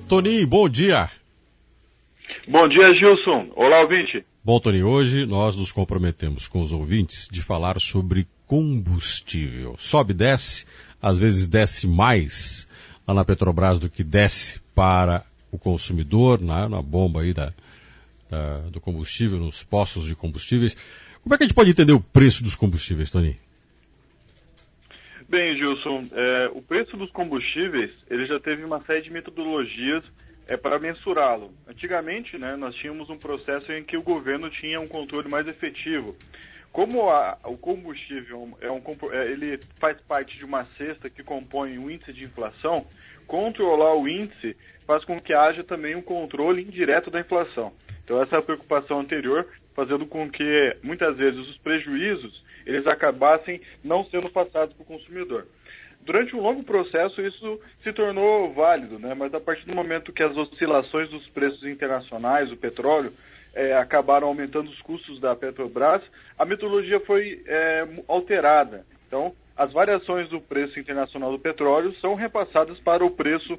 Tony, bom dia. Bom dia, Gilson. Olá, ouvinte. Bom, Tony, hoje nós nos comprometemos com os ouvintes de falar sobre combustível. Sobe e desce, às vezes desce mais lá na Petrobras do que desce para o consumidor, na bomba aí do combustível, nos postos de combustíveis. Como é que a gente pode entender o preço dos combustíveis, Tony? Bem, Gilson, o preço dos combustíveis, ele já teve uma série de metodologias para mensurá-lo. Antigamente, nós tínhamos um processo em que o governo tinha um controle mais efetivo. Como o combustível ele faz parte de uma cesta que compõe o índice de inflação, controlar o índice faz com que haja também um controle indireto da inflação. Então essa é a preocupação anterior, fazendo com que muitas vezes os prejuízos eles acabassem não sendo passados para o consumidor. Durante um longo processo isso se tornou válido, mas a partir do momento que as oscilações dos preços internacionais do petróleo acabaram aumentando os custos da Petrobras, a metodologia foi alterada. Então, as variações do preço internacional do petróleo são repassadas para o preço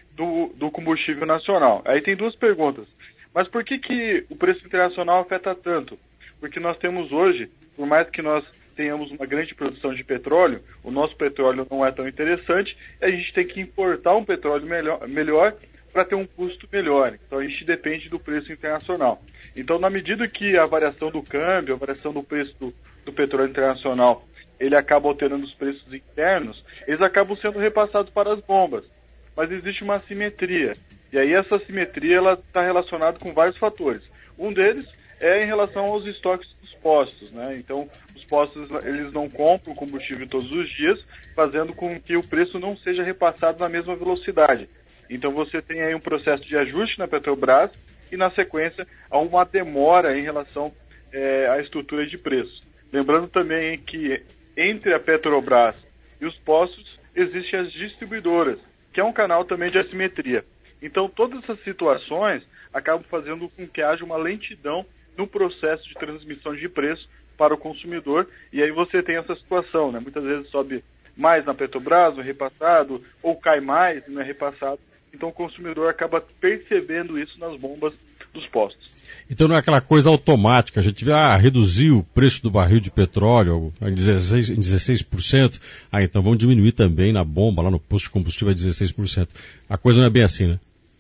do combustível nacional. Aí tem duas perguntas. Mas por que o preço internacional afeta tanto? Porque nós temos hoje, por mais que nós tenhamos uma grande produção de petróleo, o nosso petróleo não é tão interessante, e a gente tem que importar um petróleo melhor para ter um custo melhor. Então a gente depende do preço internacional. Então, na medida que a variação do câmbio, a variação do preço do petróleo internacional, ele acaba alterando os preços internos, eles acabam sendo repassados para as bombas. Mas existe uma assimetria. E aí essa assimetria está relacionada com vários fatores. Um deles é em relação aos estoques dos postos. Então, os postos eles não compram combustível todos os dias, fazendo com que o preço não seja repassado na mesma velocidade. Então você tem aí um processo de ajuste na Petrobras e, na sequência, há uma demora em relação à estrutura de preços. Lembrando também que entre a Petrobras e os postos existem as distribuidoras, que é um canal também de assimetria. Então todas essas situações acabam fazendo com que haja uma lentidão no processo de transmissão de preço para o consumidor, e aí você tem essa situação, muitas vezes sobe mais na Petrobras, no repassado, ou cai mais, não é repassado. Então o consumidor acaba percebendo isso nas bombas dos postos. Então não é aquela coisa automática, a gente vê, reduziu o preço do barril de petróleo em 16%, então vamos diminuir também na bomba, lá no posto de combustível a 16%. A coisa não é bem assim, né?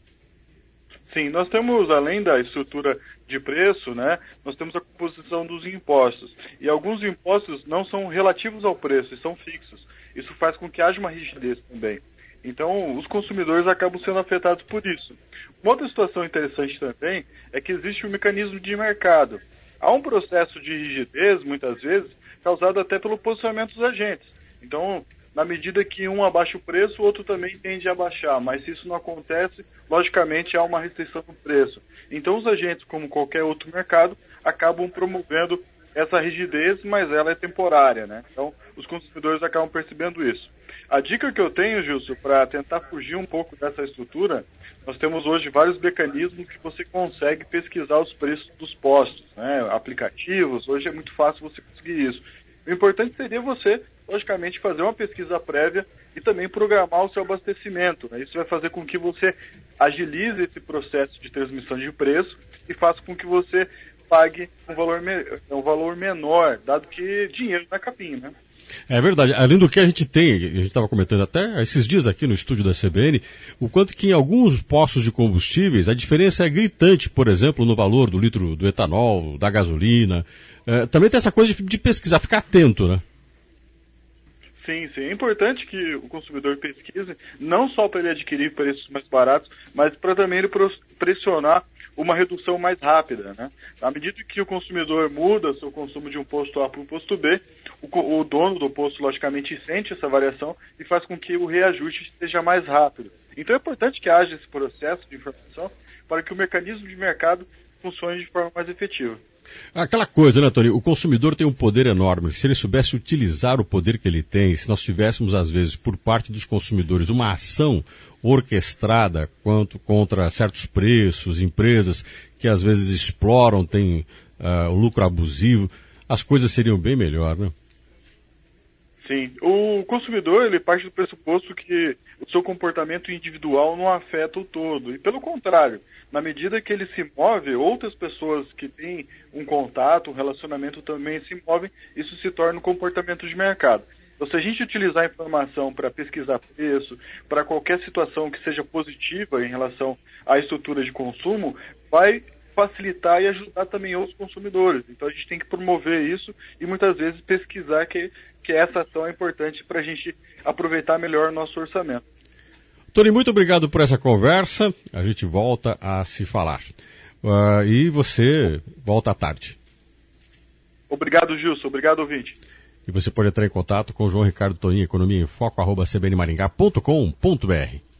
Sim, nós temos, além da estrutura de preço, nós temos a composição dos impostos. E alguns impostos não são relativos ao preço, são fixos. Isso faz com que haja uma rigidez também. Então, os consumidores acabam sendo afetados por isso. Uma outra situação interessante também é que existe um mecanismo de mercado. Há um processo de rigidez, muitas vezes, causado até pelo posicionamento dos agentes. Então, na medida que um abaixa o preço, o outro também tende a baixar. Mas se isso não acontece, logicamente há uma restrição no preço. Então, os agentes, como qualquer outro mercado, acabam promovendo essa rigidez, mas ela é temporária, Então, os consumidores acabam percebendo isso. A dica que eu tenho, Gilson, para tentar fugir um pouco dessa estrutura, nós temos hoje vários mecanismos que você consegue pesquisar os preços dos postos, aplicativos, hoje é muito fácil você conseguir isso. O importante seria você, logicamente, fazer uma pesquisa prévia e também programar o seu abastecimento. Isso vai fazer com que você agilize esse processo de transmissão de preço e faça com que você pague um valor menor, dado que dinheiro na capinha, É verdade. Além do que a gente tem, a gente estava comentando até esses dias aqui no estúdio da CBN, o quanto que em alguns postos de combustíveis a diferença é gritante, por exemplo, no valor do litro do etanol, da gasolina. Também tem essa coisa de pesquisar, ficar atento, Sim. É importante que o consumidor pesquise, não só para ele adquirir preços mais baratos, mas para também ele pressionar uma redução mais rápida, À medida que o consumidor muda seu consumo de um posto A para um posto B, o dono do posto, logicamente, sente essa variação e faz com que o reajuste seja mais rápido. Então é importante que haja esse processo de informação para que o mecanismo de mercado funcione de forma mais efetiva. Aquela coisa, Tony? O consumidor tem um poder enorme. Se ele soubesse utilizar o poder que ele tem, se nós tivéssemos, às vezes, por parte dos consumidores, uma ação orquestrada contra certos preços, empresas que às vezes exploram, têm o lucro abusivo, as coisas seriam bem melhor, Sim. O consumidor, ele parte do pressuposto que o seu comportamento individual não afeta o todo. E pelo contrário, na medida que ele se move, outras pessoas que têm um contato, um relacionamento também se movem, isso se torna um comportamento de mercado. Então, se a gente utilizar a informação para pesquisar preço, para qualquer situação que seja positiva em relação à estrutura de consumo, vai facilitar e ajudar também outros consumidores. Então, a gente tem que promover isso e muitas vezes pesquisar que essa ação é importante para a gente aproveitar melhor o nosso orçamento. Tony, muito obrigado por essa conversa. A gente volta a se falar. E você volta à tarde. Obrigado, Gilson. Obrigado, ouvinte. E você pode entrar em contato com o João Ricardo Toninho, Economia em Foco, @cbnmaringá.com.br.